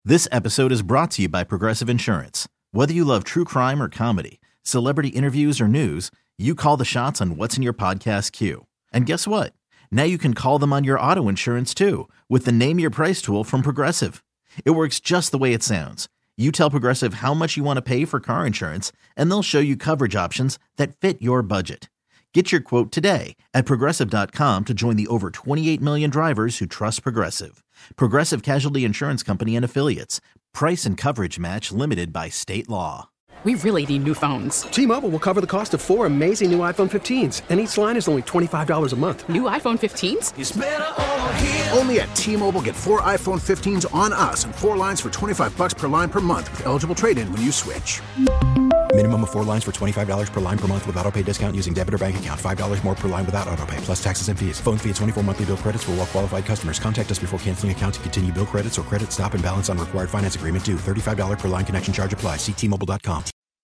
This episode is brought to you by Progressive Insurance. Whether you love true crime or comedy, celebrity interviews or news, you call the shots on what's in your podcast queue. And guess what? Now you can call them on your auto insurance too with the Name Your Price tool from Progressive. It works just the way it sounds. You tell Progressive how much you want to pay for car insurance, and they'll show you coverage options that fit your budget. Get your quote today at Progressive.com to join the over 28 million drivers who trust Progressive. Progressive Casualty Insurance Company and Affiliates. Price and coverage match limited by state law. We really need new phones. T-Mobile will cover the cost of 4 amazing new iPhone 15s, and each line is only $25 a month. New iPhone 15s? It's better over here. Only at T-Mobile, get 4 iPhone 15s on us and 4 lines for $25 per line per month with eligible trade-in when you switch. Minimum of 4 lines for $25 per line per month with autopay discount using debit or bank account. $5 more per line without autopay, plus taxes and fees. Phone fee at 24 monthly bill credits for well-qualified customers. Contact us before canceling account to continue bill credits or credit stop and balance on required finance agreement due. $35 per line connection charge applies. See T-Mobile.com.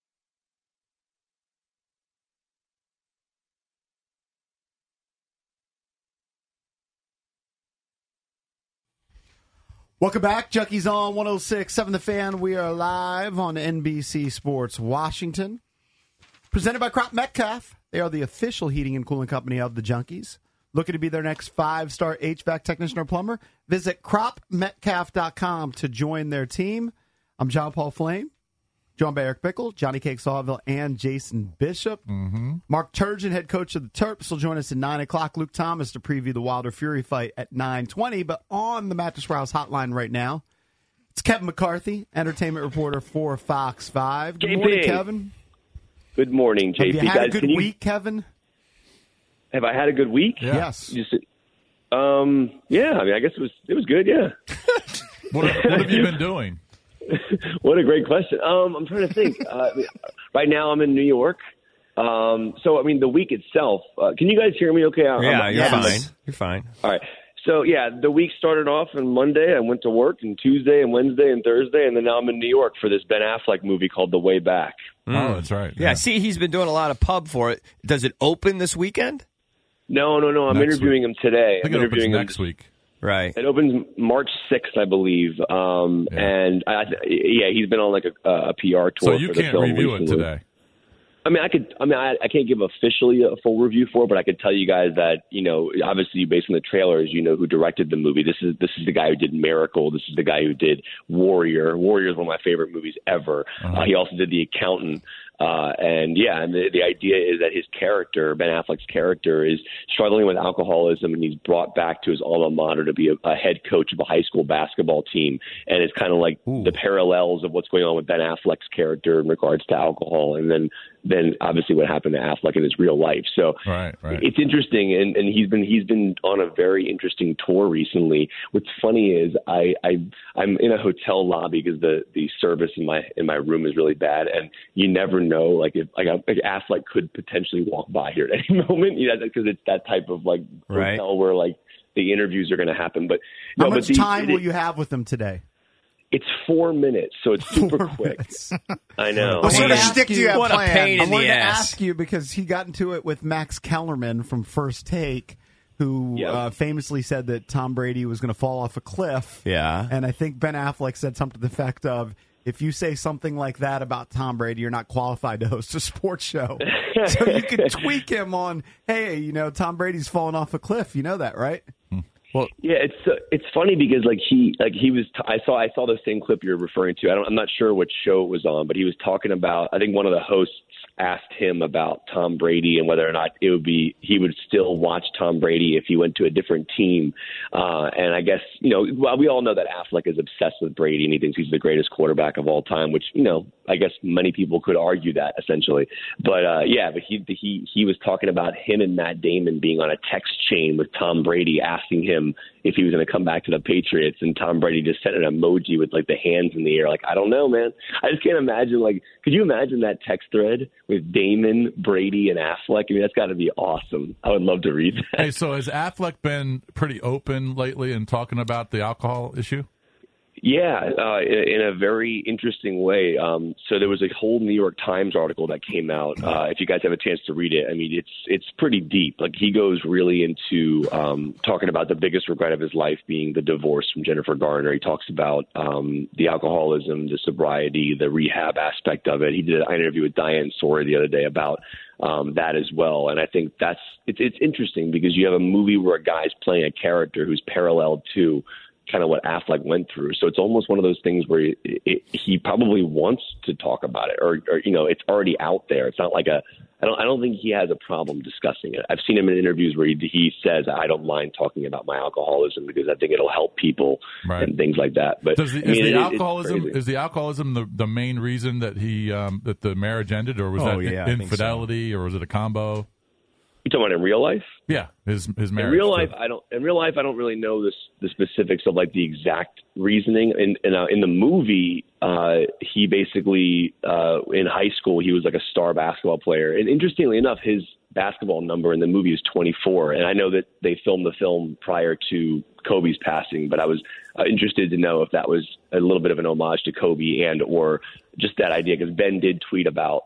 Welcome back. Junkies on 106.7 The Fan. We are live on NBC Sports Washington. Presented by Crop Metcalf. They are the official heating and cooling company of the Junkies. Looking to be their next 5-star HVAC technician or plumber? Visit cropmetcalf.com to join their team. I'm John Paul Flame, joined by Eric Bickle, Johnny Cake Sawville, and Jason Bishop. Mark Turgeon, head coach of the Terps, will join us at 9 o'clock. Luke Thomas to preview the Wilder Fury fight at 9:20. But on the Mattress Warehouse hotline right now, it's Kevin McCarthy, entertainment reporter for Fox 5. Good morning, Kevin. Good morning, JP. Have you had a good week, Kevin? Have I had a good week? Yeah. Yes. Yeah, I mean, I guess it was good, yeah. What have you been doing? What a great question. I'm trying to think. Right now I'm in New York. So, I mean, the week itself, can you guys hear me okay? You're fine. You're fine. All right. So, yeah, the week started off on Monday. I went to work, and Tuesday and Wednesday and Thursday, and then now I'm in New York for this Ben Affleck movie called The Way Back. Oh, that's right. Yeah, see, he's been doing a lot of pub for it. Does it open this weekend? No. I'm interviewing him today. I think it opens next week. Right. It opens March 6th, I believe. And he's been on like a PR tour. So you for the can't film review recently. it today. I can't give officially a full review for it, but I could tell you guys that, obviously based on the trailers, who directed the movie. This is the guy who did Miracle. This is the guy who did Warrior. Warrior is one of my favorite movies ever. He also did The Accountant. And the idea is that his character, Ben Affleck's character, is struggling with alcoholism, and he's brought back to his alma mater to be a head coach of a high school basketball team. And it's kind of like the parallels of what's going on with Ben Affleck's character in regards to alcohol, and then obviously what happened to Affleck in his real life. So right. It's interesting, and he's been on a very interesting tour recently. What's funny is I'm in a hotel lobby because the service in my room is really bad, and you never know, like if Affleck could potentially walk by here at any moment, because it's that type of hotel where like the interviews are going to happen. But how much time will you have with him today? It's 4 minutes, so it's super quick. I know. What sort of shtick do you have planned? What a pain in the ass. I wanted to ass. ask you because he got into it with Max Kellerman from First Take, who famously said that Tom Brady was going to fall off a cliff. Yeah. And I think Ben Affleck said something to the effect of, if you say something like that about Tom Brady, you're not qualified to host a sports show. So you could tweak him on, hey, Tom Brady's falling off a cliff. You know that, right? Well, yeah, it's funny because I saw the same clip you're referring to. I'm not sure what show it was on, but he was talking about, I think one of the hosts asked him about Tom Brady and whether or not he would still watch Tom Brady if he went to a different team. And I guess, we all know that Affleck is obsessed with Brady and he thinks he's the greatest quarterback of all time, which, I guess many people could argue that essentially. But he was talking about him and Matt Damon being on a text chain with Tom Brady asking him if he was going to come back to the Patriots, and Tom Brady just sent an emoji with like the hands in the air. Like, I don't know, man. I just can't imagine. Like, could you imagine that text thread with Damon, Brady, and Affleck? I mean, that's got to be awesome. I would love to read that. Hey, so has Affleck been pretty open lately in talking about the alcohol issue? Yeah, in a very interesting way. So there was a whole New York Times article that came out. If you guys have a chance to read it, I mean, it's pretty deep. Like, he goes really into talking about the biggest regret of his life being the divorce from Jennifer Garner. He talks about the alcoholism, the sobriety, the rehab aspect of it. He did an interview with Diane Sawyer the other day about that as well. And I think it's interesting because you have a movie where a guy's playing a character who's parallel to kind of what Affleck went through. So it's almost one of those things where he probably wants to talk about it, or it's already out there. It's not like I don't think he has a problem discussing it. I've seen him in interviews where he says, I don't mind talking about my alcoholism because I think it'll help people and things like that. But is the alcoholism the main reason that that the marriage ended, or was that infidelity, or was it a combo? You talking about in real life? Yeah, his marriage. In real life, I don't really know the specifics of like the exact reasoning. In the movie, he basically in high school he was like a star basketball player, and interestingly enough, his basketball number in the movie is 24. And I know that they filmed the film prior to Kobe's passing, but I was interested to know if that was a little bit of an homage to Kobe and or just that idea, because Affleck did tweet about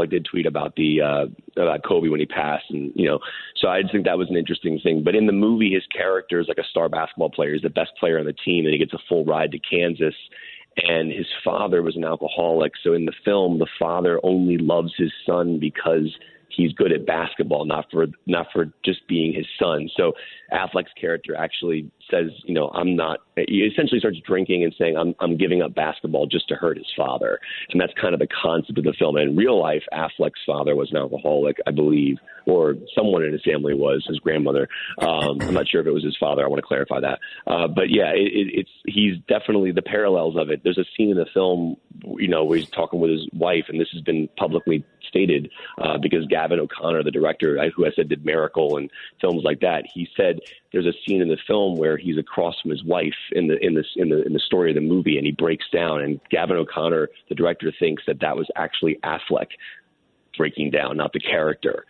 about Kobe when he passed, and so I just think that was an interesting thing. But in the movie, his character is like a star basketball player. He's the best player on the team, and he gets a full ride to Kansas. And his father was an alcoholic, so in the film, the father only loves his son because he's good at basketball, not for just being his son. So Affleck's character actually says, I'm not. He essentially starts drinking and saying, I'm giving up basketball just to hurt his father. And that's kind of the concept of the film. And in real life, Affleck's father was an alcoholic, I believe, or someone in his family was, his grandmother. I'm not sure if it was his father. I want to clarify that. But yeah, he's definitely the parallels of it. There's a scene in the film, where he's talking with his wife, and this has been publicly stated because Gavin O'Connor, the director, who I said did Miracle and films like that, he said there's a scene in the film where he's across from his wife in the story of the movie, and he breaks down, and Gavin O'Connor, the director, thinks that was actually Affleck breaking down, not the character.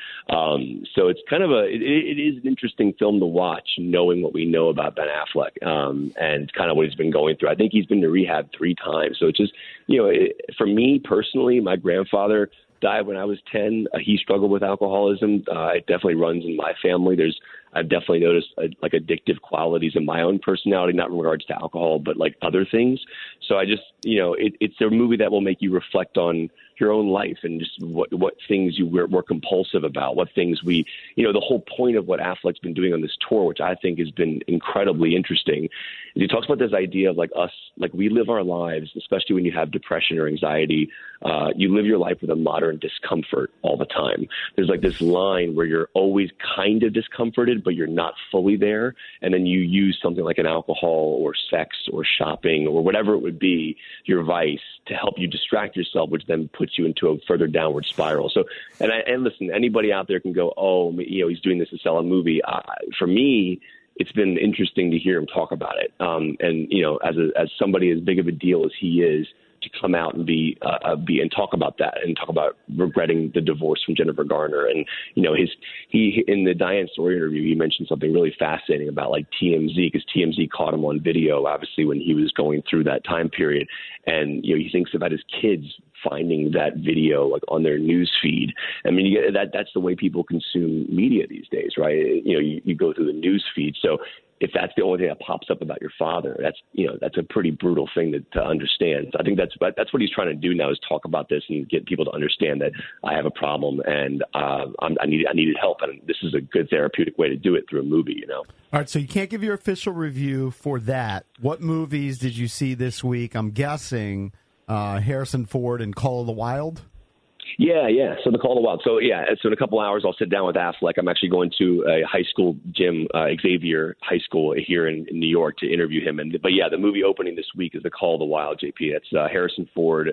So it's kind of it is an interesting film to watch, knowing what we know about Ben Affleck and kind of what he's been going through. I think he's been to rehab 3 times. So it's just, for me personally, my grandfather died when I was 10. He struggled with alcoholism. It definitely runs in my family. I've definitely noticed like addictive qualities in my own personality, not in regards to alcohol, but like other things. So I just, it's a movie that will make you reflect on your own life and just what things you were compulsive about, what things the whole point of what Affleck's been doing on this tour, which I think has been incredibly interesting. He talks about this idea of like us, like we live our lives, especially when you have depression or anxiety, you live your life with a modern discomfort all the time. There's like this line where you're always kind of discomforted, but you're not fully there. And then you use something like an alcohol or sex or shopping or whatever it would be, your vice, to help you distract yourself, which then puts you into a further downward spiral. So, and listen, anybody out there can go, oh, he's doing this to sell a movie. For me, it's been interesting to hear him talk about it. And as somebody as big of a deal as he is, to come out and be and talk about that and talk about regretting the divorce from Jennifer Garner. And, he in the Diane Sawyer interview, he mentioned something really fascinating about like TMZ, because TMZ caught him on video, obviously, when he was going through that time period. And, he thinks about his kids finding that video like on their news feed. I mean, that's the way people consume media these days, right? You go through the news feed. So if that's the only thing that pops up about your father, that's a pretty brutal thing to understand. So I think that's what he's trying to do now, is talk about this and get people to understand that I have a problem and I needed help, and this is a good therapeutic way to do it through a movie. All right, so you can't give your official review for that. What movies did you see this week? I'm guessing Harrison Ford and Call of the Wild. Yeah. So the Call of the Wild. So in a couple hours, I'll sit down with Affleck. I'm actually going to a high school gym, Xavier High School here in New York, to interview him. But the movie opening this week is the Call of the Wild, JP. It's Harrison Ford.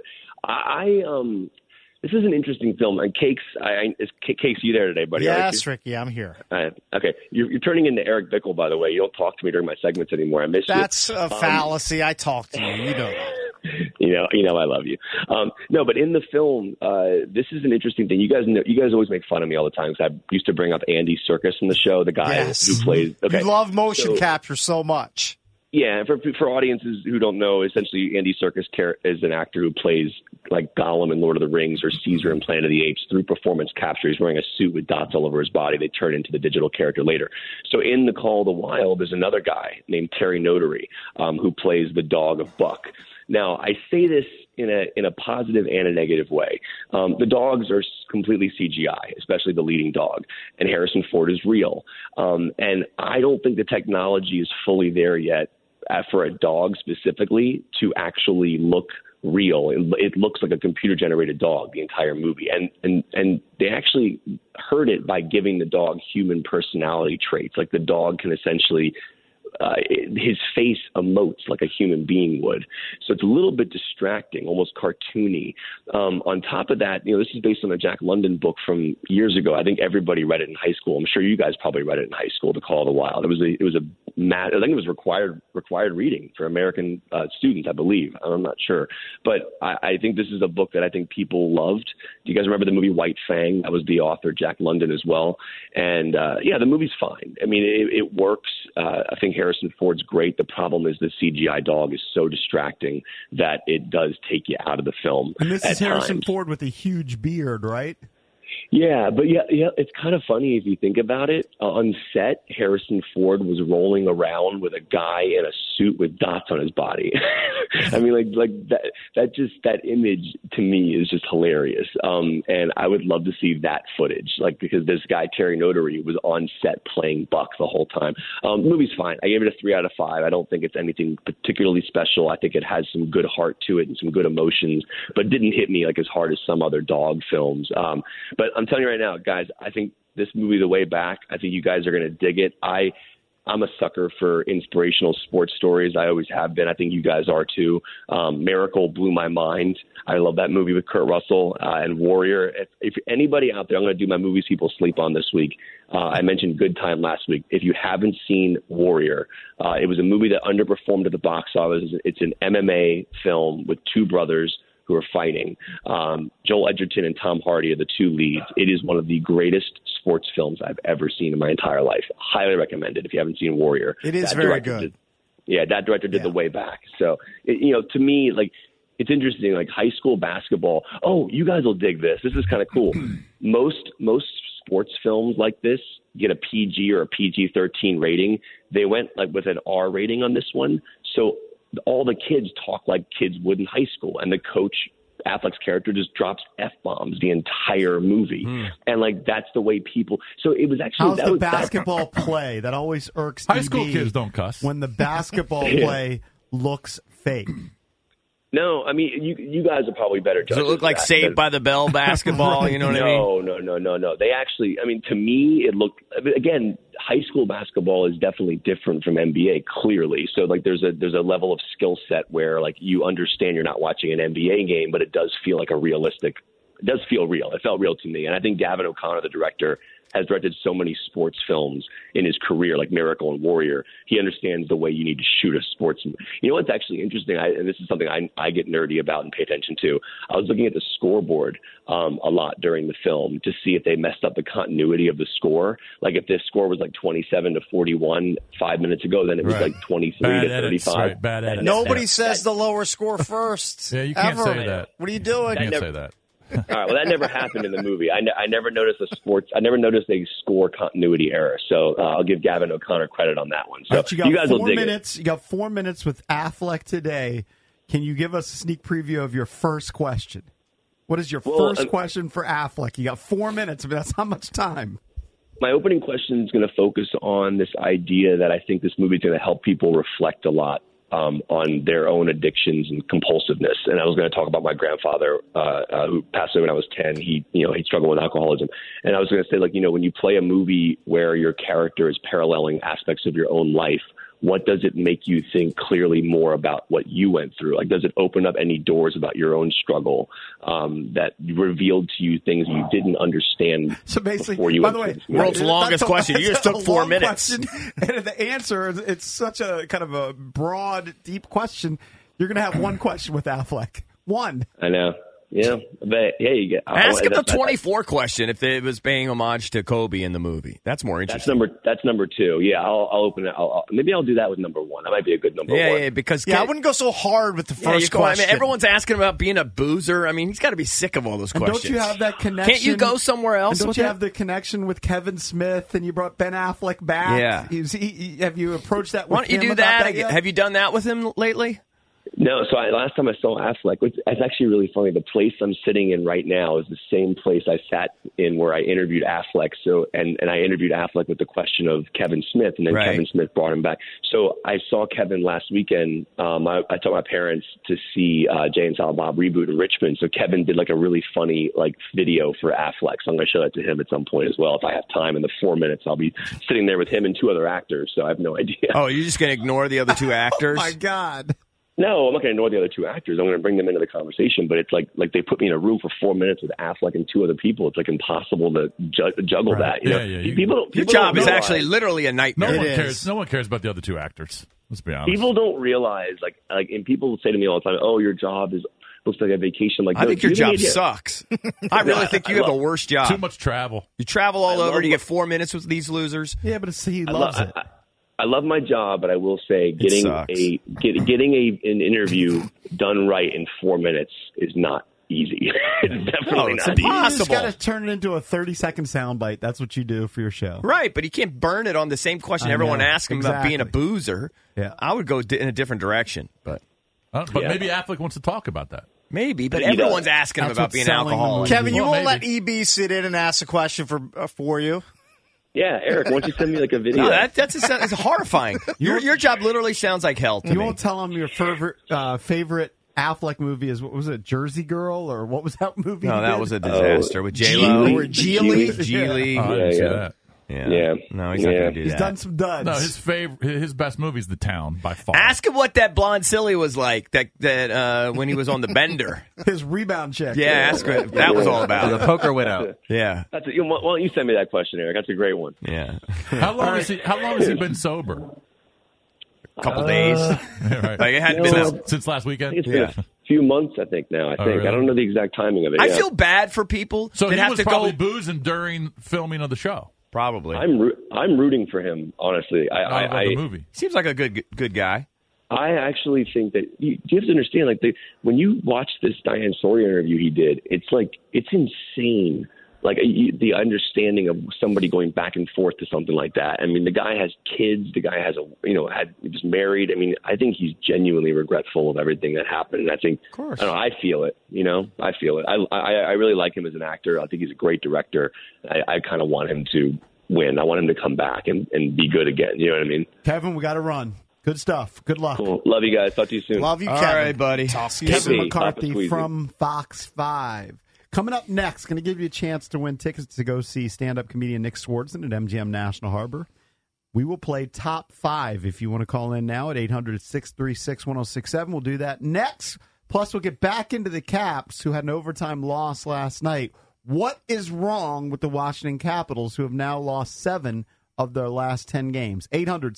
This is an interesting film. And Cakes, you there today, buddy? Yes, Ricky, I'm here. Okay. You're turning into Eric Bickle, by the way. You don't talk to me during my segments anymore. I miss you. That's a fallacy. I talk to you. You know that. I love you. No, but in the film, this is an interesting thing. You guys always make fun of me all the time because I used to bring up Andy Serkis in the show, the guy who plays. Okay. You love motion capture so much. Yeah, for audiences who don't know, essentially Andy Serkis is an actor who plays like Gollum in Lord of the Rings or Caesar in Planet of the Apes through performance capture. He's wearing a suit with dots all over his body. They turn into the digital character later. So in The Call of the Wild, there's another guy named Terry Notary who plays the dog of Buck. Now, I say this in a positive and a negative way. The dogs are completely CGI, especially the leading dog, and Harrison Ford is real. And I don't think the technology is fully there yet for a dog specifically to actually look real. It looks like a computer-generated dog, the entire movie. And they actually hurt it by giving the dog human personality traits. Like the dog can essentially his face emotes like a human being would. So it's a little bit distracting, almost cartoony. On top of that, this is based on a Jack London book from years ago. I think everybody read it in high school. I'm sure you guys probably read it in high school, The Call of the Wild. I think it was required reading for American students, I believe. I'm not sure. But I think this is a book that I think people loved. Do you guys remember the movie White Fang? That was the author, Jack London, as well. And, the movie's fine. I mean, it works. I think Harrison Ford's great. The problem is the CGI dog is so distracting that it does take you out of the film. And this is Harrison Ford with a huge beard, right? Yeah, but yeah, it's kind of funny if you think about it. On set, Harrison Ford was rolling around with a guy in a suit with dots on his body. I mean, like that image to me is just hilarious. And I would love to see that footage, because this guy Terry Notary was on set playing Buck the whole time. The movie's fine. I gave it a 3 out of 5. I don't think it's anything particularly special. I think it has some good heart to it and some good emotions, but didn't hit me like as hard as some other dog films. But I'm telling you right now, guys, I think this movie, The Way Back, I think you guys are going to dig it. I'm a sucker for inspirational sports stories. I always have been. I think you guys are too. Miracle blew my mind. I love that movie with Kurt Russell and Warrior. If anybody out there, I'm going to do my movies people sleep on this week. I mentioned Good Time last week. If you haven't seen Warrior, it was a movie that underperformed at the box office. It's an MMA film with two brothers who are fighting. Joel Edgerton and Tom Hardy are the two leads. It is one of the greatest sports films I've ever seen in my entire life. Highly recommended if you haven't seen Warrior. It is very good. That director did The Way Back. So, to me, it's interesting, high school basketball. Oh, you guys will dig this. This is kind of cool. Most sports films like this get a PG or a PG-13 rating. They went with an R rating on this one. So all the kids talk like kids would in high school, and the coach, Affleck's character, just drops F-bombs the entire movie. And that's the way people. So it was actually. How's the basketball play? That always irks high school kids don't cuss when the basketball play looks fake. No, I mean, you guys are probably better judges. Does it look like Saved by the Bell basketball? You know what I mean? No. They actually, to me, it looked, again, high school basketball is definitely different from NBA, clearly. So, there's a level of skill set where, you understand you're not watching an NBA game, but it does feel like it does feel real. It felt real to me. And I think Gavin O'Connor, the director, has directed so many sports films in his career, like Miracle and Warrior. He understands the way you need to shoot a sports. You know what's actually interesting, and this is something I get nerdy about and pay attention to. I was looking at the scoreboard a lot during the film to see if they messed up the continuity of the score. If this score was 27-41 5 minutes ago, then it was 23-35. Right. Bad edits. Nobody says the lower score first. Yeah, you can't ever. say that. What are you doing? You can't say that. All right. Well, that never happened in the movie. I never noticed I never noticed a score continuity error. So I'll give Gavin O'Connor credit on that one. So right, you guys will dig it. You got 4 minutes with Affleck today. Can you give us a sneak preview of your first question? What is your first question for Affleck? You got 4 minutes. That's how much time. My opening question is going to focus on this idea that I think this movie is going to help people reflect a lot on their own addictions and compulsiveness. And I was going to talk about my grandfather who passed away when I was 10. He struggled with alcoholism. And I was going to say, when you play a movie where your character is paralleling aspects of your own life, what does it make you think clearly more about what you went through? Does it open up any doors about your own struggle that revealed to you things you didn't understand? So basically, before you by the way, world's longest question. You just took 4 minutes. And the answer, it's such a kind of a broad, deep question. You're going to have one question with Affleck. One. I know. Yeah, but hey, ask him the 24 question if it was paying homage to Kobe in the movie. That's more interesting. That's number 2. Yeah, I'll open it. Maybe I'll do that with number 1. That might be a good number 1. Yeah, because I wouldn't go so hard with the first question. I mean, everyone's asking about being a boozer. I mean, he's got to be sick of all those questions. Don't you have that connection? Can't you go somewhere else? Don't you have the connection with Kevin Smith, and you brought Ben Affleck back? Yeah. Have you approached that? Why don't you do that? Have you done that with him lately? No, so last time I saw Affleck, it's actually really funny. The place I'm sitting in right now is the same place I sat in where I interviewed Affleck. So, and I interviewed Affleck with the question of Kevin Smith, and then Kevin Smith brought him back. So I saw Kevin last weekend. I took my parents to see Jay and Silent Bob Reboot in Richmond. So Kevin did like a really funny video for Affleck. So I'm going to show that to him at some point as well. If I have time in the 4 minutes, I'll be sitting there with him and 2 other actors. So I have no idea. Oh, you're just going to ignore the other 2 actors? Oh my God. No, I'm not going to ignore the other 2 actors. I'm going to bring them into the conversation. But it's like they put me in a room for 4 minutes with Affleck and 2 other people. It's like impossible to juggle that. You know? Your job is actually literally a nightmare. No one cares about the other 2 actors. Let's be honest. People don't realize, and people say to me all the time, "Oh, your job looks like a vacation." I think your job sucks. I really think you have a worse job. Too much travel. You travel all over. You get 4 minutes with these losers. Yeah, but he loves it. I love my job, but I will say getting an interview done right in 4 minutes is not easy. It's definitely not impossible. easy. You just got to turn it into a 30-second soundbite. That's what you do for your show. Right, but you can't burn it on the same question everyone asks him about being a boozer. Yeah. I would go in a different direction. But maybe Affleck wants to talk about that. Maybe, but everyone's asking him about being an alcoholic. Kevin, you won't let EB sit in and ask a question for you? Yeah, Eric, why don't you send me a video? No, it's horrifying. Your job literally sounds like hell to me. You won't tell him your favorite Affleck movie is, what was it, Jersey Girl, or what was that movie? No, that was a disaster with J-Lo. Or Geely. Geely. I didn't see that. Yeah. No, he's not going to do that. He's done some duds. No, his best movie is The Town by far. Ask him what that blonde silly was like that when he was on the bender. His rebound check. Yeah, ask him what that was all about. The poker widow. Yeah. Why don't you send me that question, Eric? That's a great one. Yeah. How long has he been sober? A couple days. Right. Like it hadn't been since last weekend. It's been a few months, I think. Now Really? I don't know the exact timing of it. I feel bad for people. So that he have was to probably go boozing during filming of the show. Probably. I'm rooting for him, honestly. I the movie. Seems like a good guy. I actually think that you have to understand, when you watch this Diane Sawyer interview he did, it's insane. The understanding of somebody going back and forth to something like that. I mean, the guy has kids. The guy has he was married. I mean, I think he's genuinely regretful of everything that happened. And I think, of course, I feel it. I feel it. I really like him as an actor. I think he's a great director. I kind of want him to win. I want him to come back and be good again. You know what I mean? Kevin, we got to run. Good stuff. Good luck. Cool. Love you guys. Talk to you soon. Love you, All Kevin. All right, buddy. Kevin McCarthy from Fox 5. Coming up next, going to give you a chance to win tickets to go see stand-up comedian Nick Swardson at MGM National Harbor. We will play Top 5 if you want to call in now at 800-636-1067. We'll do that next. Plus, we'll get back into the Caps, who had an overtime loss last night. What is wrong with the Washington Capitals, who have now lost 7 of their last 10 games?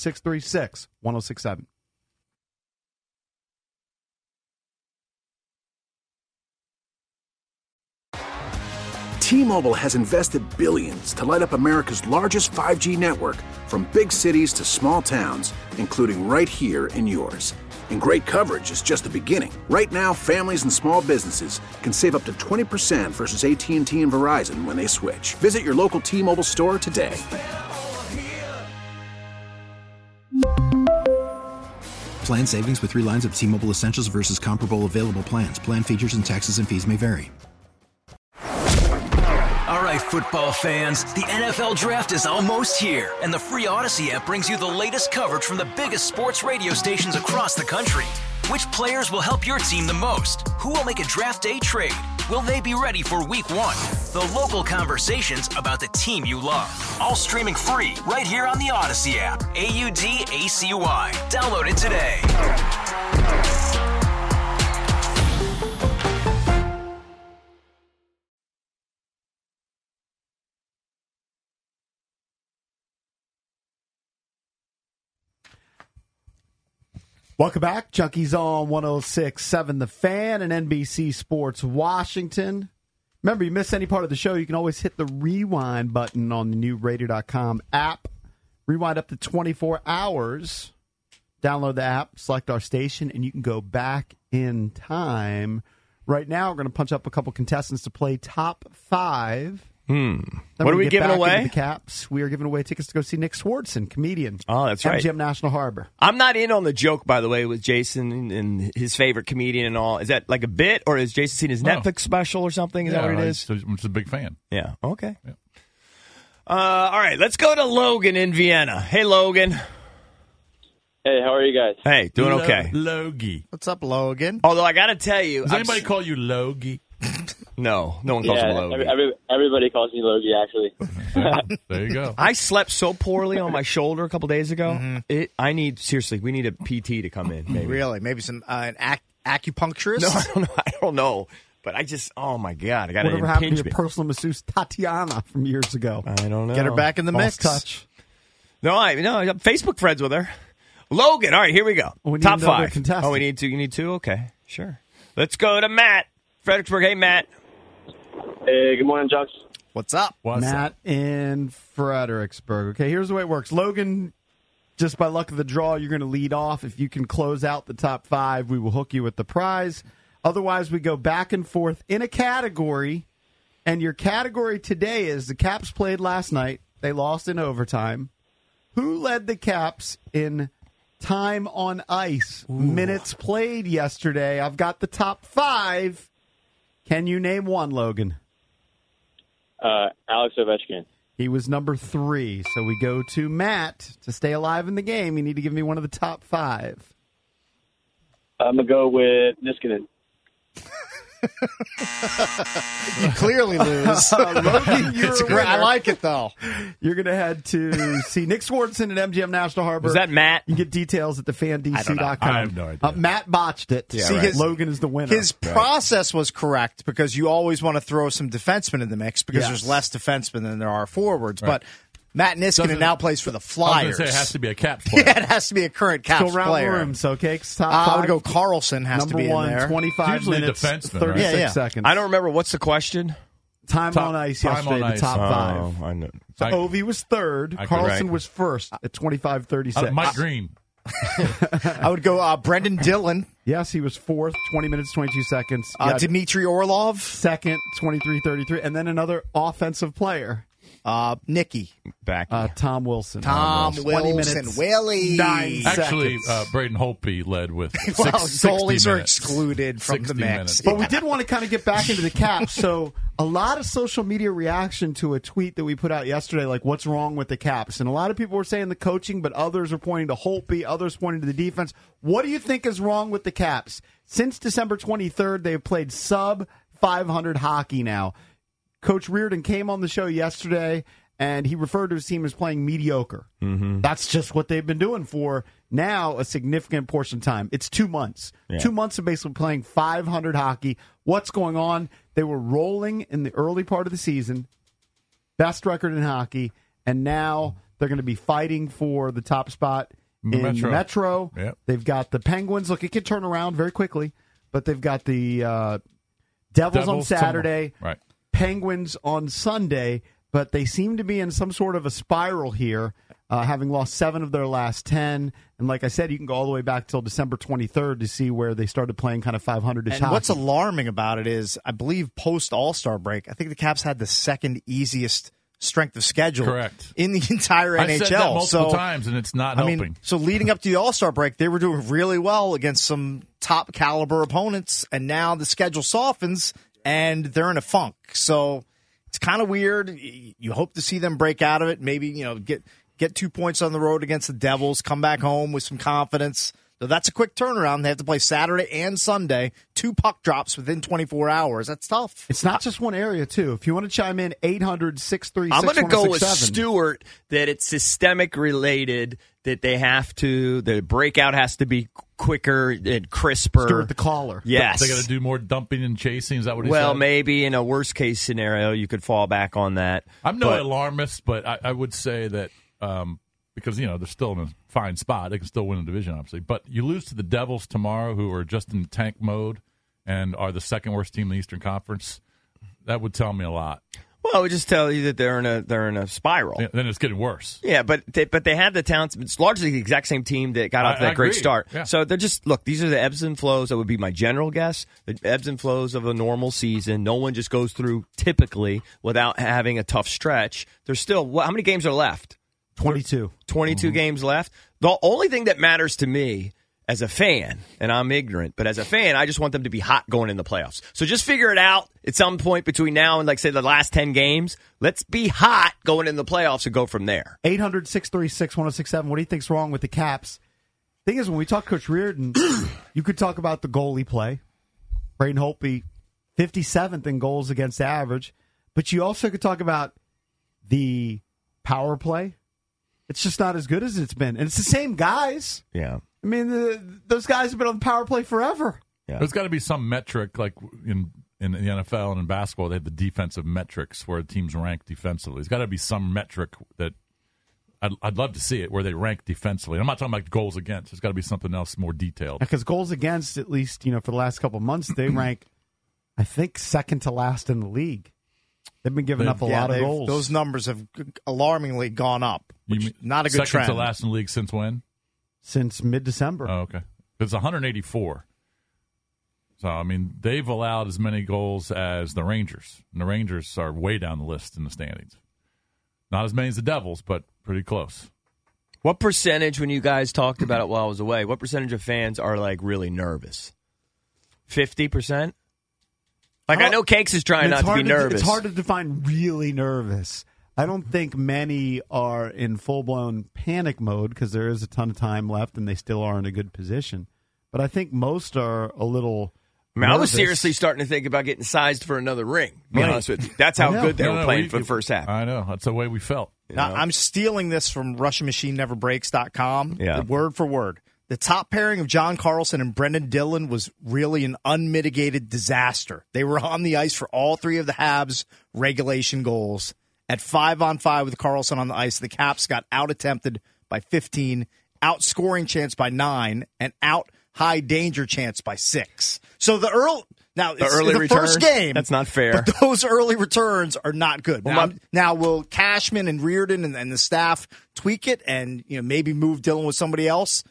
800-636-1067. T-Mobile has invested billions to light up America's largest 5G network, from big cities to small towns, including right here in yours. And great coverage is just the beginning. Right now, families and small businesses can save up to 20% versus AT&T and Verizon when they switch. Visit your local T-Mobile store today. Plan savings with 3 lines of T-Mobile Essentials versus comparable available plans. Plan features and taxes and fees may vary. All right, football fans, the NFL Draft is almost here, and the free Odyssey app brings you the latest coverage from the biggest sports radio stations across the country. Which players will help your team the most? Who will make a draft day trade? Will they be ready for Week 1? The local conversations about the team you love. All streaming free right here on the Odyssey app. AUDACY. Download it today. Welcome back. Junkies on 106.7 The Fan and NBC Sports Washington. Remember, you miss any part of the show, you can always hit the rewind button on the new Radio.com app. Rewind up to 24 hours. Download the app, select our station, and you can go back in time. Right now, we're going to punch up a couple contestants to play Top 5. What are we giving away? The Caps. We are giving away tickets to go see Nick Swardson, comedian. Oh, that's right. MGM National Harbor. I'm not in on the joke, by the way, with Jason and his favorite comedian and all. Is that like a bit, or is Jason seen his Netflix special or something? Is that what it is? I'm just a big fan. Yeah. Okay. Yeah. All right. Let's go to Logan in Vienna. Hey, Logan. Hey, how are you guys? Hey, doing okay. Logie. What's up, Logan? Although I got to tell you, does anybody call you Logie? No one calls him Logie. Everybody calls me Logie, actually. There you go. I slept so poorly on my shoulder a couple days ago. We need a PT to come in. Maybe. Really? Maybe some an acupuncturist? No, I don't know. But I just, oh my God, I got to Whatever happened to your personal masseuse, Tatiana, from years ago? I don't know. Get her back in the mix. Touch. No, I'm Facebook friends with her. Logan, all right, here we go. Top 5. Contestant. Oh, we need 2. You need 2? Okay, sure. Let's go to Matt. Fredericksburg. Hey, Matt. Hey, good morning, Junks. What's up? Matt in Fredericksburg. Okay, here's the way it works. Logan, just by luck of the draw, you're going to lead off. If you can close out the top 5, we will hook you with the prize. Otherwise, we go back and forth in a category, and your category today is the Caps played last night. They lost in overtime. Who led the Caps in time on ice? Minutes played yesterday. I've got the top 5. Can you name one, Logan? Alex Ovechkin. He was number 3. So we go to Matt. To stay alive in the game, you need to give me one of the top 5. I'm going to go with Niskanen. You clearly lose. Logan, it's great. I like it, though. You're going to head to see Nick Swardson at MGM National Harbor. Is that Matt? You can get details at thefandc.com. I have no idea. Matt botched it. Yeah, see, Logan is the winner. His process was correct because you always want to throw some defensemen in the mix because there's less defensemen than there are forwards. Right. But Matt Niskanen now plays for the Flyers. I was going to say it has to be a Caps player. Yeah, it has to be a current Caps player. Rooms, okay? Top 5. I would go Carlson has to be in there. 25 minutes, 36 seconds. I don't remember. What's the question? Time on ice yesterday, the top 5. I know. So Ovi was 3rd. Carlson was 1st at 25:36. Mike Green. I would go Brendan Dillon. Yes, he was 4th, 20 minutes, 22 seconds. Dmitry Orlov. 2nd, 23:33. And then another offensive player. Nicky. Back. Tom Wilson. 20 minutes. Willie. 9 Actually, seconds. Braden Holtby led with goalies are excluded from the mix. But we did want to kind of get back into the Caps. So a lot of social media reaction to a tweet that we put out yesterday, like, what's wrong with the Caps? And a lot of people were saying the coaching, but others are pointing to Holtby, others pointing to the defense. What do you think is wrong with the Caps? Since December 23rd, they've played sub-500 hockey now. Coach Reardon came on the show yesterday, and he referred to his team as playing mediocre. Mm-hmm. That's just what they've been doing for now a significant portion of time. It's 2 months. Yeah. 2 months of basically playing 500 hockey. What's going on? They were rolling in the early part of the season, best record in hockey, and now they're going to be fighting for the top spot in Metro. Yep. They've got the Penguins. Look, it can turn around very quickly, but they've got the Devils on Saturday. Right. Penguins on Sunday, but they seem to be in some sort of a spiral here, having lost 7 of their last 10. And like I said, you can go all the way back till December 23rd to see where they started playing kind of 500-ish hockey. And what's alarming about it is, I believe post-All-Star break, I think the Caps had the second easiest strength of schedule in the entire NHL. I said that multiple times, and it's not helping. So leading up to the All-Star break, they were doing really well against some top-caliber opponents, and now the schedule softens, and they're in a funk. So it's kind of weird. You hope to see them break out of it. Maybe, get 2 points on the road against the Devils, come back home with some confidence. So that's a quick turnaround. They have to play Saturday and Sunday, 2 puck drops within 24 hours. That's tough. It's not just one area, too. If you want to chime in, 800-636-1067. I'm going to go with Stewart that it's systemic related, that the breakout has to be quicker and crisper. Stewart the caller. Yes. They got to do more dumping and chasing. Is that what he said? Well, maybe in a worst case scenario, you could fall back on that. I'm no alarmist, but I would say that because, they're still in a fine spot. They can still win the division, obviously. But you lose to the Devils tomorrow, who are just in tank mode and are the second worst team in the Eastern Conference. That would tell me a lot. Well, it would just tell you that they're in a spiral. Yeah, then it's getting worse. Yeah, but they have the talents. It's largely the exact same team that got off that great start. Yeah. So they're just, look, these are the ebbs and flows. That would be my general guess. The ebbs and flows of a normal season. No one just goes through typically without having a tough stretch. There's still, how many games are left? 22. 22 games left. The only thing that matters to me as a fan, and I'm ignorant, but as a fan, I just want them to be hot going in the playoffs. So just figure it out at some point between now and, like, say, the last 10 games. Let's be hot going in the playoffs and go from there. 800-636-1067. What do you think's wrong with the Caps? Thing is, when we talk Coach Reardon, you could talk about the goalie play. Braden Holtby, 57th in goals against average. But you also could talk about the power play. It's just not as good as it's been. And it's the same guys. Yeah. I mean, those guys have been on the power play forever. Yeah. There's got to be some metric, like in the NFL and in basketball, they have the defensive metrics where teams rank defensively. There's got to be some metric that I'd love to see it where they rank defensively. I'm not talking about goals against. There's got to be something else more detailed. Because goals against, at least for the last couple of months, they rank, I think, second to last in the league. They've been giving up a lot of goals. Those numbers have alarmingly gone up. Not a good trend. Second to last in the league since when? Since mid-December. Oh, okay. It's 184. So, I mean, they've allowed as many goals as the Rangers. And the Rangers are way down the list in the standings. Not as many as the Devils, but pretty close. What percentage, when you guys talked about it while I was away, what percentage of fans are, like, really nervous? 50%? Like, I know Cakes is trying not to be nervous. It's hard to define really nervous. I don't think many are in full-blown panic mode because there is a ton of time left and they still are in a good position. But I think most are a little nervous. I was seriously starting to think about getting sized for another ring, to be honest with you. That's how good they were playing for the first half. I know. That's the way we felt. Now, I'm stealing this from RussianMachineNeverBreaks.com, word for word. The top pairing of John Carlson and Brendan Dillon was really an unmitigated disaster. They were on the ice for all three of the Habs' regulation goals. At 5-on-5 with Carlson on the ice, the Caps got out-attempted by 15, out-scoring chance by 9, and out-high danger chance by 6. So the early first game, that's not fair. But those early returns are not good. Now will Cashman and Reardon and the staff tweak it and maybe move Dillon with somebody else?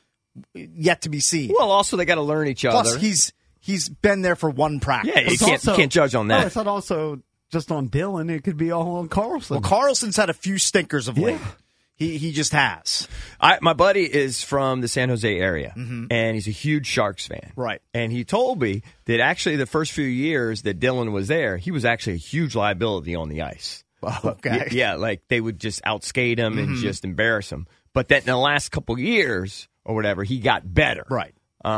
Yet to be seen. Well, also they got to learn each other. Plus, he's been there for one practice. Yeah, you can't judge on that. It's not also just on Dillon. It could be all on Carlson. Well, Carlson's had a few stinkers of late. He just has. My buddy is from the San Jose area, and he's a huge Sharks fan. Right. And he told me that actually the first few years that Dillon was there, he was actually a huge liability on the ice. Okay. Yeah, like they would just outskate him and just embarrass him. But then in the last couple of years or whatever, he got better. Right.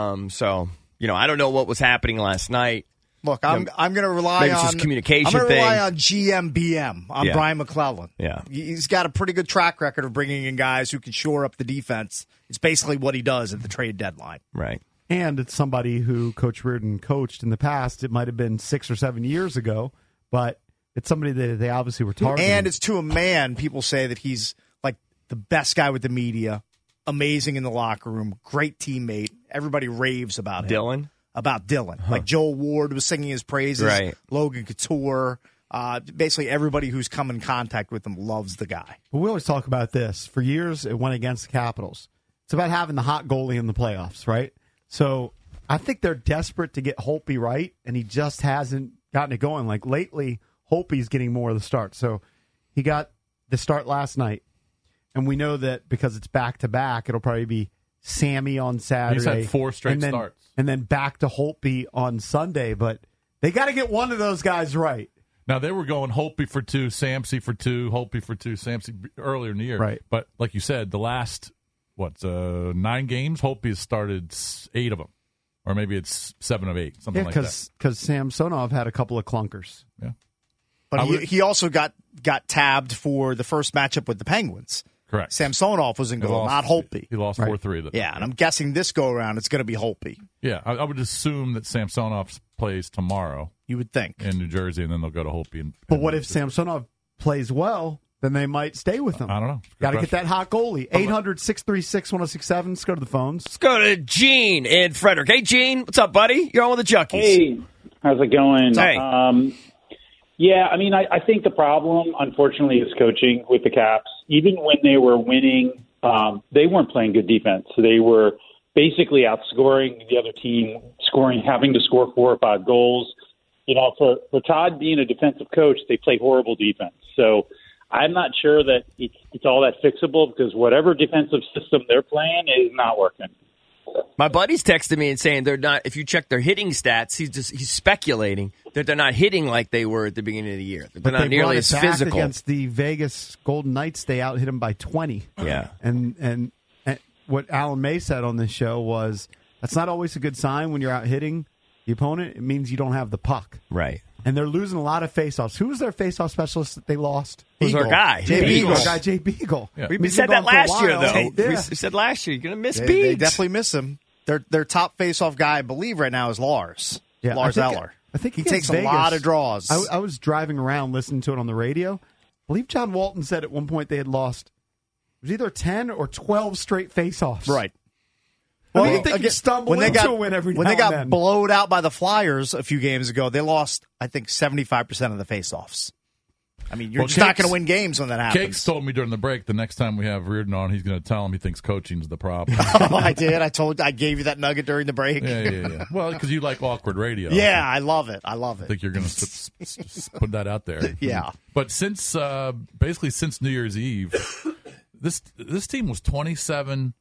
So, I don't know what was happening last night. Look, I'm going to rely maybe on it's just communication. I'm going to rely on GMBM on Brian McClellan. Yeah, he's got a pretty good track record of bringing in guys who can shore up the defense. It's basically what he does at the trade deadline. Right. And it's somebody who Coach Reardon coached in the past. It might have been 6 or 7 years ago, but it's somebody that they obviously were targeting. And it's to a man. People say that he's like the best guy with the media, amazing in the locker room, great teammate. Everybody raves about him. About Dillon. Like Joel Ward was singing his praises. Right. Logan Couture. Basically, everybody who's come in contact with him loves the guy. But we always talk about this. For years, it went against the Capitals. It's about having the hot goalie in the playoffs, right? So I think they're desperate to get Holtby right, and he just hasn't gotten it going. Like lately, Holtby's getting more of the start. So he got the start last night, and we know that because it's back-to-back, it'll probably be Sammy on Saturday. He's had 4 straight starts. And then back to Holtby on Sunday. But they got to get one of those guys right. Now, they were going Holtby for 2, Samsey for 2, Holtby for 2, Samsey earlier in the year. Right. But like you said, the last, 9 games, Holtby has started 8 of them. Or maybe it's 7 of 8, something like that. Because Samsonov had a couple of clunkers. Yeah. But he also got tabbed for the first matchup with the Penguins. Correct. Samsonov was in goal, not Holtby. He lost 4-3 of them. Yeah, and I'm guessing this go-around it's going to be Holtby. Yeah, I would assume that Samsonov plays tomorrow. You would think. In New Jersey, and then they'll go to Holtby. But what if Samsonov plays well then they might stay with him. I don't know. Got to get that hot goalie. 800-636-1067. Let's go to the phones. Let's go to Gene in Frederick. Hey, Gene. What's up, buddy? You're on with the Junkies. Hey, how's it going? Hey. Yeah, I mean, I think the problem, unfortunately, is coaching with the Caps. Even when they were winning, they weren't playing good defense. So they were basically outscoring the other team, having to score 4 or 5 goals. You know, for Todd being a defensive coach, they play horrible defense. So I'm not sure that it's all that fixable because whatever defensive system they're playing is not working. My buddy's texted me and saying they're not. If you check their hitting stats, he's speculating that they're not hitting like they were at the beginning of the year. They're not nearly as physical. Against the Vegas Golden Knights, they out hit them by 20. Yeah, and what Alan May said on this show was that's not always a good sign when you're out hitting the opponent. It means you don't have the puck. Right. And they're losing a lot of faceoffs. Who was their faceoff specialist that they lost? Who's our guy? Jay Beagle. Beagle. Yeah. We said that last year, though. We said last year, you're going to miss Beagle. They definitely miss him. Their top faceoff guy, I believe, right now is Lars. Yeah, Lars Eller. I think he takes a lot of draws. I was driving around listening to it on the radio. I believe John Walton said at one point they had lost, it was either 10 or 12 straight faceoffs. Right. Well, I think you stumble into a win every now and then. When they got blowed out by the Flyers a few games ago, they lost, I think, 75% of the faceoffs. I mean, you're just not going to win games when that happens. Cakes told me during the break the next time we have Reardon on, he's going to tell him he thinks coaching's the problem. Oh, I did. I gave you that nugget during the break. Yeah. Well, because you like awkward radio. Yeah, I love it. I think you're going to put that out there. Yeah. But since basically since New Year's Eve, this team was 27-7-5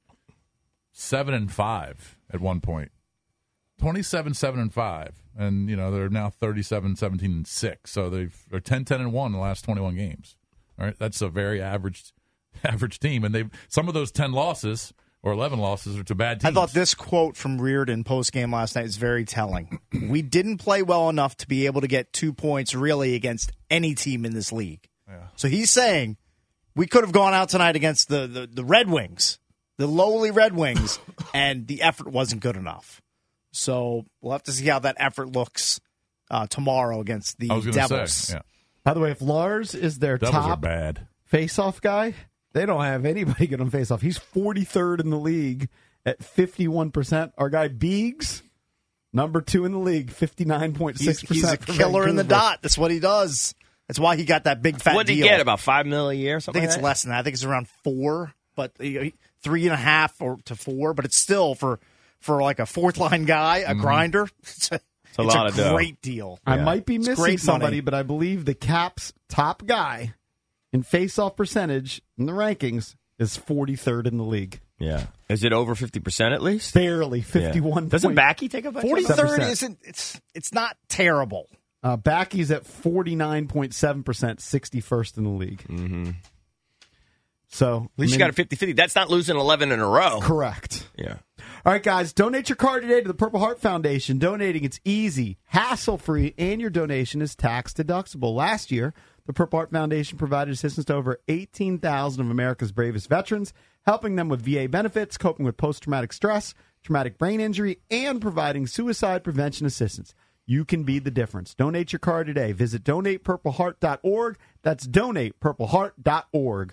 at one point. 27-7-5. And, you know, they're now 37-17-6. So they're 10-10-1 in the last 21 games. All right, that's a very average team. And some of those 10 losses or 11 losses are to bad teams. I thought this quote from Reardon post-game last night is very telling. We didn't play well enough to be able to get 2 points really against any team in this league. Yeah. So he's saying we could have gone out tonight against the Red Wings, the lowly Red Wings, and the effort wasn't good enough. So we'll have to see how that effort looks tomorrow against the Devils. Say, yeah. By the way, if Lars is their Devils top are bad face-off guy, they don't have anybody good on face-off. He's 43rd in the league at 51%. Our guy Beegs, number 2 in the league, 59.6%. He's a killer in the dot. That's what he does. That's why he got that big fat deal. What did he get, about $5 million a year? I think it's less than that. I think it's around 4, but 3.5 or to 4. But it's still for like a fourth-line guy, a grinder, it's a great deal. I might be missing somebody, but I believe the Caps' top guy in face-off percentage in the rankings is 43rd in the league. Yeah. Is it over 50% at least? Barely, 51. Yeah. Doesn't Backy take a 43rd isn't. It's not terrible. Backy's at 49.7%, 61st in the league. Mm-hmm. So at least you got a 50-50. That's not losing 11 in a row. Correct. Yeah. All right, guys, donate your card today to the Purple Heart Foundation. Donating, it's easy, hassle-free, and your donation is tax-deductible. Last year, the Purple Heart Foundation provided assistance to over 18,000 of America's bravest veterans, helping them with VA benefits, coping with post-traumatic stress, traumatic brain injury, and providing suicide prevention assistance. You can be the difference. Donate your card today. Visit donatepurpleheart.org. That's donatepurpleheart.org.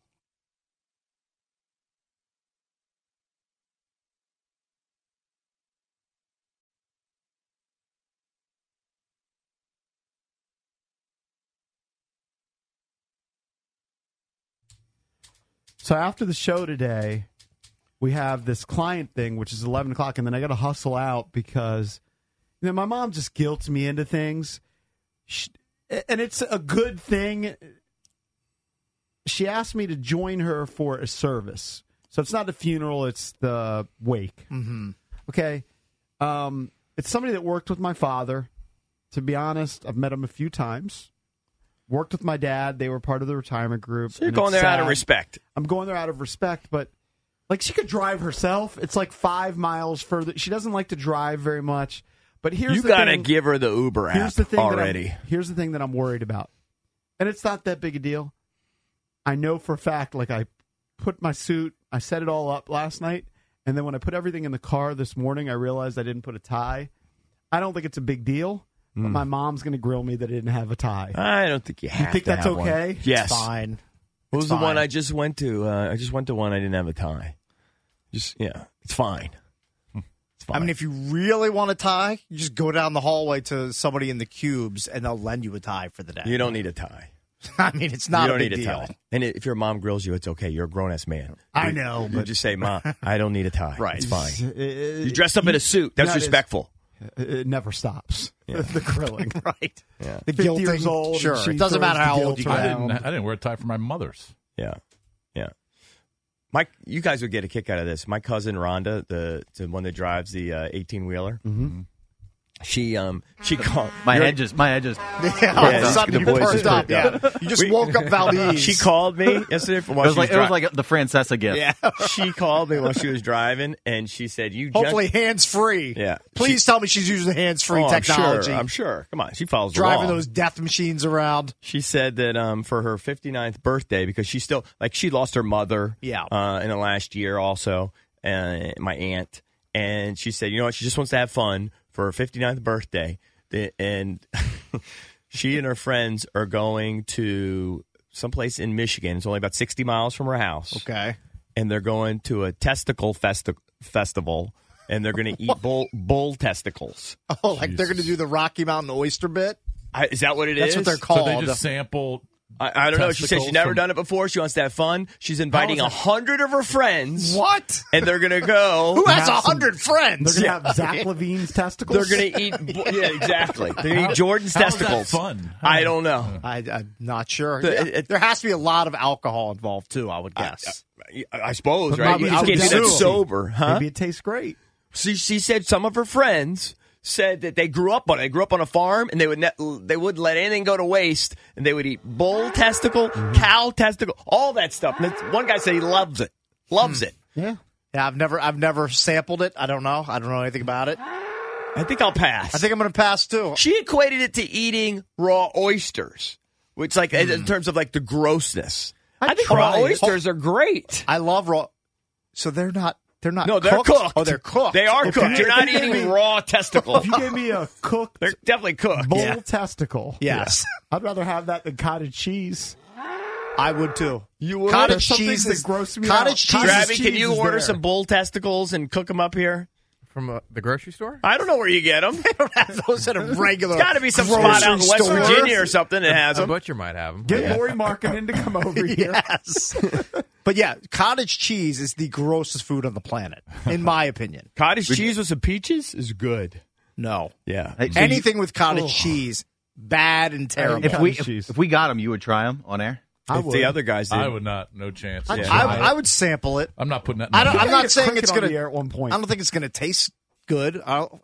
So after the show today, we have this client thing, which is 11 o'clock, and then I got to hustle out because, you know, my mom just guilts me into things, and it's a good thing. She asked me to join her for a service. So it's not the funeral, it's the wake. Mm-hmm. Okay? It's somebody that worked with my father. To be honest, I've met him a few times. Worked with my dad. They were part of the retirement group. So you're going there out of respect. I'm going there out of respect, but like she could drive herself. It's like 5 miles further. She doesn't like to drive very much. But here's the thing. You got to give her the Uber app already. Here's the thing that I'm worried about. And it's not that big a deal. I know for a fact, like I put my suit, I set it all up last night, and then when I put everything in the car this morning, I realized I didn't put a tie. I don't think it's a big deal. But my mom's going to grill me that I didn't have a tie. I don't think you have to. You think that's have one. okay? Yes. It's fine. What was the one I just went to? I just went to one I didn't have a tie. It's fine. It's fine. I mean, if you really want a tie, you just go down the hallway to somebody in the cubes, and they'll lend you a tie for the day. You don't need a tie. I mean, it's not you a don't big need deal. a tie. And if your mom grills you, it's okay. You're a grown-ass man. I know, You but just say, Mom, I don't need a tie. Right. It's fine. You dress up in a suit. That's respectful. It never stops. The grilling. Right. Yeah. The 50 years guilting. old. Sure. and she It doesn't throws matter the how guilt old you around. get. I didn't wear a tie for my mother's. Yeah. Mike, you guys would get a kick out of this. My cousin Rhonda, the one that drives the 18-wheeler, she called my edges. Yeah, suddenly you perked up. Yeah. You just woke up Valdez. She called me yesterday for It was like the Francesa gift. Yeah. She called me while she was driving, and she said, Hopefully hands-free. Yeah. Please tell me she's using hands-free technology. I'm sure. Come on. She follows Driving the law. those death machines around. She said that for her 59th birthday, because she still, she lost her mother in the last year also, my aunt. And she said, you know what, she just wants to have fun for her 59th birthday. And she and her friends are going to someplace in Michigan. It's only about 60 miles from her house. Okay. And they're going to a testicle festival, and they're going to eat bull testicles. Oh, like they're going to do the Rocky Mountain oyster bit? Is that what it That's is? what they're called. So they just sample. I don't know. She said she's never done it before. She wants to have fun. She's inviting 100 of her friends. What? And they're going to go. Who has 100 friends? They're going to have Zach Levine's testicles? They're going to eat. Yeah, exactly. They're going to eat Jordan's testicles. Fun. I don't know. I'm not sure. There has to be a lot of alcohol involved, too, I would guess. I suppose, But right? maybe You just it's can't do that tasty. sober, huh? Maybe it tastes great. She said some of her friends said that they grew up on it. They grew up on a farm, and they wouldn't let anything go to waste, and they would eat bull testicle, cow testicle, all that stuff. And one guy said he loves it. Yeah. Yeah, I've never sampled it. I don't know. I don't know anything about it. I think I'll pass. I think I'm going to pass, too. She equated it to eating raw oysters, which, in terms of, the grossness. I think raw oysters are great. I love raw. So they're not. No, they're cooked. Oh, they're cooked. They are cooked. You're not eating raw testicles. If you gave me a cooked They're definitely cooked. bull testicle, Yes. I'd rather have that than cottage cheese. I would, too. You would? Cottage There's some cheese things is that gross me cottage out. cheese. Cottage Gravy, can you is order there. some bull testicles and cook them up here? From the grocery store? I don't know where you get them. They don't have those at a regular. There's got to be some grocery spot out in West store. Virginia or something that has A them. butcher might have them. Get Lori Markkinen to come over here. Yes. But yeah, cottage cheese is the grossest food on the planet, in my opinion. Cottage cheese with some peaches is good. No. Yeah. Hey, so Anything with cottage cheese, bad and terrible. if we got them, you would try them on air. If the other guys did. I would not. No chance. I would sample it. I'm not putting that. I'm not saying Cricket it's on going the air at one point. I don't think it's going to taste good.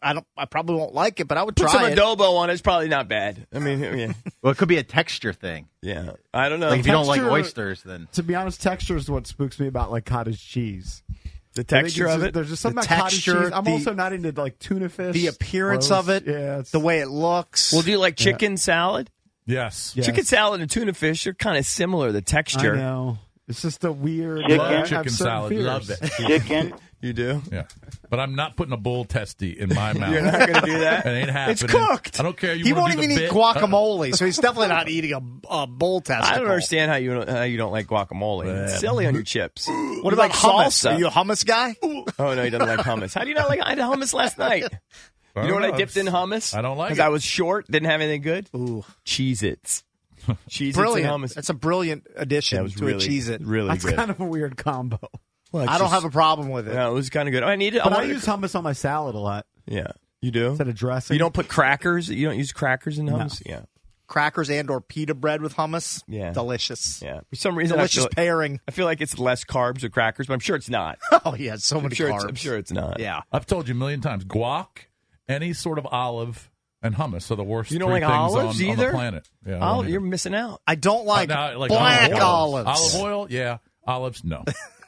I probably won't like it, but I would Put try some it. adobo on it. It's probably not bad. I mean, yeah. Well, it could be a texture thing. Yeah. I don't know. Like if you don't like Texture- oysters, then To be honest, texture is what spooks me about cottage cheese. The I think texture it's of just- it. There's just something The about cottage texture, cheese. I'm the- also not into tuna fish. The appearance Gross. of it, Yeah, the way it looks. Well, do you like chicken salad? Yes. Yes. Chicken salad and tuna fish are kind of similar, the texture. I know. It's just a weird. Love I have chicken certain salad. fears. Love it. Chicken. You do? Yeah. But I'm not putting a bull testy in my mouth. You're not going to do that? It ain't happening. It's cooked. I don't care. You He wanna won't do the even eat bit? guacamole, so he's definitely not eating a bull testicle. I don't understand how you don't like guacamole. It's silly on your chips. What What about about hummus? salsa? Are you a hummus guy? Oh, no, he doesn't like hummus. How do you not like? I had hummus last night. You know what I dipped in hummus? I don't like Because it. I was short, didn't have anything good. Ooh, Cheez-Its. Cheez-Its brilliant! and hummus. That's a brilliant addition That was to really, a Cheez-It. really That's good. kind of a weird combo. Well, it's I don't just- have a problem with it. Yeah, it was kind of good. I need it. But I wanted use hummus on my salad a lot Yeah, you do. instead of dressing. You don't put crackers. You don't use crackers in hummus. Yeah, Crackers and or pita bread with hummus. Yeah. Delicious. yeah. For some reason, Delicious I feel, pairing. I feel like it's less carbs with crackers, but I'm sure it's not. Oh yeah, so many carbs. I'm sure it's not. Yeah. I've told you a million times. Guac, any sort of olive, and hummus are the worst. You don't three like things olives on either? the planet. Yeah, I don't Oh, either. you're missing out. I don't like, Now, black olive oil. olives. Olive oil, yeah. Olives, no.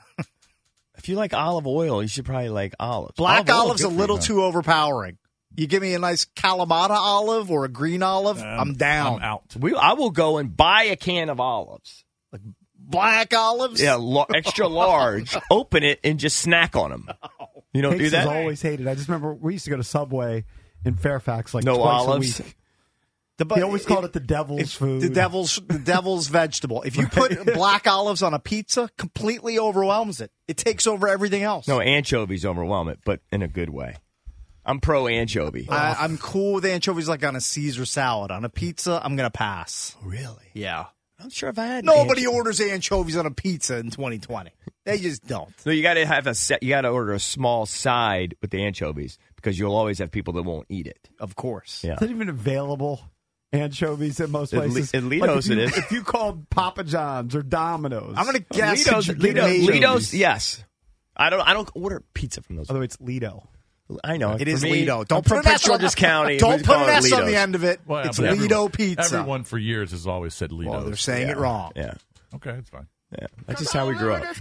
If you like olive oil, you should probably like olives. Black Olive oil, olive's a good for little you. too overpowering. You give me a nice Kalamata olive or a green olive, I'm down. I'm out. I will go and buy a can of olives. Black olives? Yeah, extra large. Open it and just snack on them. You don't Cakes do that? is always hated. I just remember we used to go to Subway in Fairfax No twice olives? a week. He always called it the devil's food. The devil's vegetable. If you put black olives on a pizza, completely overwhelms it. It takes over everything else. No, anchovies overwhelm it, but in a good way. I'm pro anchovy. I'm cool with anchovies like on a Caesar salad. On a pizza, I'm going to pass. Really? Yeah. I'm not sure if I had. Nobody orders anchovies on a pizza in 2020. They just don't. So you got to have you got to order a small side with the anchovies because you'll always have people that won't eat it. Of course. Yeah. Is that even available? Anchovies at most places. At Lido's like it is. If you called Papa John's or Domino's, I'm going to guess Lido's. Yes. I don't order pizza from those. By the way, it's Lido. I know. It is me, Lido. Don't I'm put from an S on Georges County. Don't we put call an it S on Lido's. the end of it. Well, It's but Lido pizza. Everyone for years has always said Lido's. Well, they're saying it wrong. Yeah. Okay, it's fine. Yeah. That's just how we grew up.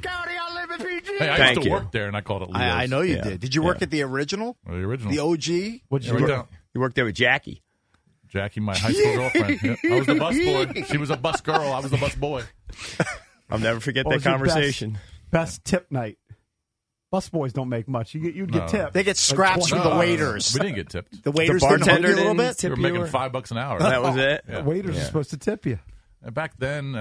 Hey, I Thank used to you. work there, and I called it Lido's. I know you Yeah. did. Did you work at the original? The original. The OG? What'd Yeah, you right do? down. You worked there with Jackie. Jackie, my high school girlfriend. Yep. I was the bus boy. She was a bus girl. I was the bus boy. I'll never forget What that was your conversation. Best tip night. Busboys don't make much. You'd get tipped. They get scraps from the waiters. We didn't get tipped. The waiters The bartender didn't hug you a little didn't bit? We tip were you making or- $5 an hour. That was it? Yeah. The waiters Yeah. are supposed to tip you. And back then,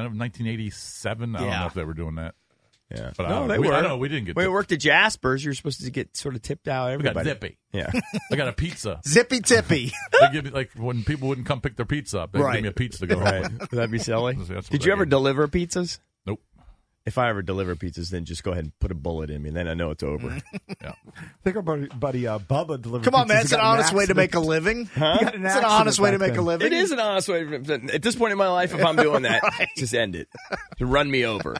1987, I don't know if they were doing that. Yeah. But no, I, they we, were. I know we didn't get When tipped. we worked at Jasper's, you're supposed to get sort of tipped out. We got Everybody. zippy. Yeah. I got a pizza. Zippy tippy. They give me, like when people wouldn't come pick their pizza up, they'd Right. give me a pizza to go Right. home with. Would that be silly? That's what Did they you ever did. deliver pizzas? Nope. If I ever deliver pizzas, then just go ahead and put a bullet in me, and then I know it's over. Yeah. I think our buddy Bubba delivered. Come on, man. pizzas. It's He an got in honest way to accident. make a living. Huh? He got in It's an honest way to accident make a back living. It is an honest way. At this point in my life, if I'm doing that, just end it. To run me over.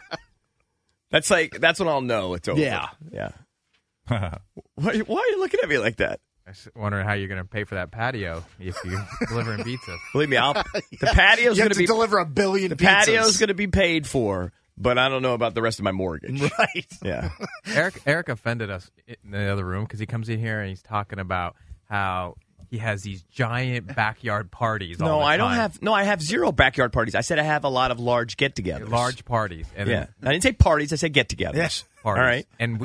That's when I'll know it's over. Yeah. Yeah. Why are you looking at me like that? I was wondering how you're going to pay for that patio if you're delivering pizza. Believe me, the patio's You going have to be deliver a billion the pizzas. patio's going to be paid for, but I don't know about the rest of my mortgage. Right. Yeah. Eric offended us in the other room because he comes in here and he's talking about how he has these giant backyard parties. all No, the I don't time. have. No, I have zero backyard parties. I said I have a lot of large get-togethers. large parties. And Yeah, I didn't say parties. I said get-togethers. Yes. parties. All right.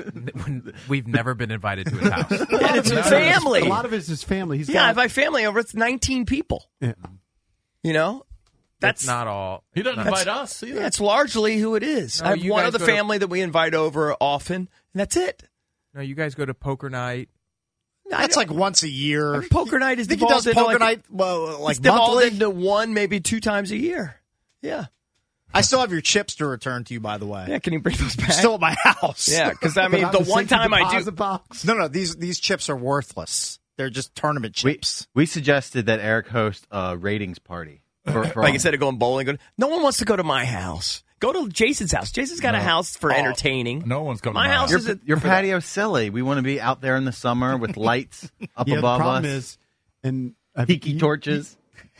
And we've never been invited to his house. Yeah, it's family. A lot of it is his family. He's Yeah, got, if I family over, it's 19 people. Yeah. You know, That's not all. He doesn't invite us either. That's largely who it is. No, I have you one guys other go to- family that we invite over often, and that's it. No, you guys go to poker night. That's like once a year. Poker night is I think he does devolved into poker like, night well, like it's devolved monthly. into one, maybe 2 times a year. Yeah. I still have your chips to return to you, by the way. Yeah, can you bring those back? Still at my house. Yeah, because I mean, But the I'm one safety time I do. deposit box. No, these chips are worthless. They're just tournament chips. We suggested that Eric host a ratings party. For Like instead of going bowling, no one wants to go to my house. Go to Jason's house. Jason's got a house for entertaining. No one's coming My to my house house. is your patio's silly. We want to be out there in the summer with lights up Yeah, the above problem us, is, and tiki torches.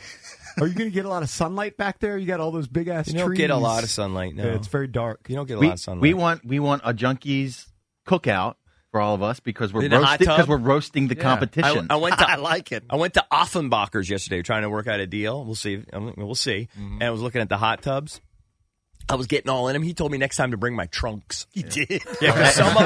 Are you going to get a lot of sunlight back there? You got all those big ass You trees. don't get a lot of sunlight. No, Yeah, it's very dark. You don't get a We, lot of sunlight. we want a junkies cookout for all of us because we're In a hot tub? roasting the competition. I went to, I like it. I went to Offenbacher's yesterday trying to work out a deal. We'll see. We'll see. And I was looking at the hot tubs. I was getting all in them. He told me next time to bring my trunks. He did. Yeah, 'cause some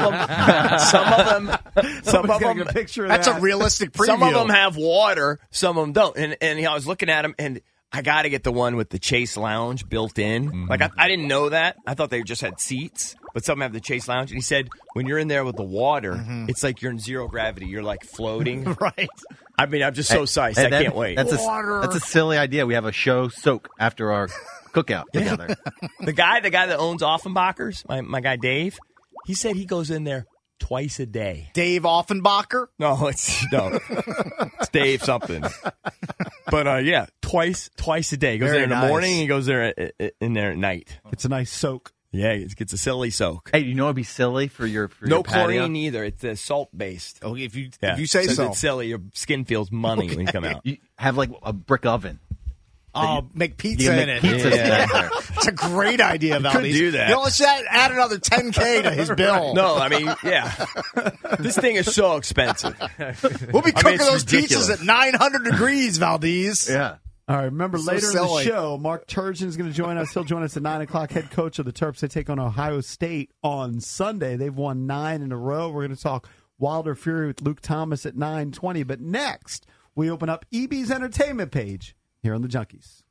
of them, Get a picture of That's that. a realistic preview. some of them have water, some of them don't. And I was looking at them, and I got to get the one with the Chase Lounge built in. Like I didn't know that. I thought they just had seats, but some have the Chase Lounge. And he said when you're in there with the water, it's like you're in zero gravity. You're like floating. Right. I mean, I'm just so psyched. Hey, I can't wait. That's a silly idea. We have a show soak after our cookout together. The guy that owns Offenbacher's, my guy Dave, he said he goes in there twice a day. Dave Offenbacher. No, it's Dave something. But yeah, twice a day. He goes Very there in the nice. morning. He goes there in there at night. It's a nice soak. Yeah, it gets a silly soak. Hey, you know it'd be silly for your No your patio? chlorine either. It's salt based. Oh, if you So say so. it's silly. Your skin feels money when you come out. You have like a brick oven. Oh, make pizza You in can it. make pizzas back there. It's a great idea, Valdez. do that. You know, let's add another $10K to his bill. No, I mean, yeah. This thing is so expensive. We'll be I mean, cooking it's those ridiculous. pizzas at 900 degrees, Valdez. Yeah. All right, remember So later in silly. the show, Mark Turgeon is going to join us. He'll join us at 9 o'clock, head coach of the Terps. They take on Ohio State on Sunday. They've won 9 in a row. We're going to talk Wilder Fury with Luke Thomas at 9:20. But next, we open up EB's entertainment page here on the Junkies.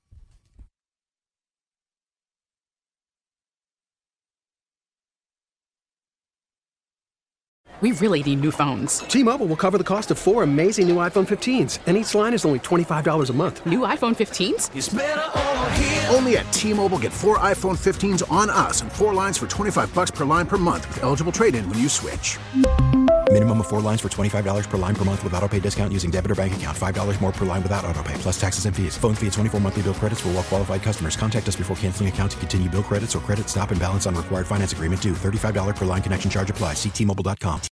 We really need new phones. T-Mobile will cover the cost of 4 amazing new iPhone 15s, and each line is only $25 a month. New iPhone 15s? It's better over here. Only at T-Mobile, get 4 iPhone 15s on us and 4 lines for $25 per line per month with eligible trade-in when you switch. Minimum of 4 lines for $25 per line per month with autopay discount using debit or bank account. $5 more per line without autopay, plus taxes and fees. Phone fee at 24 monthly bill credits for well-qualified customers. Contact us before canceling account to continue bill credits or credit stop and balance on required finance agreement due. $35 per line connection charge applies. See T-Mobile.com.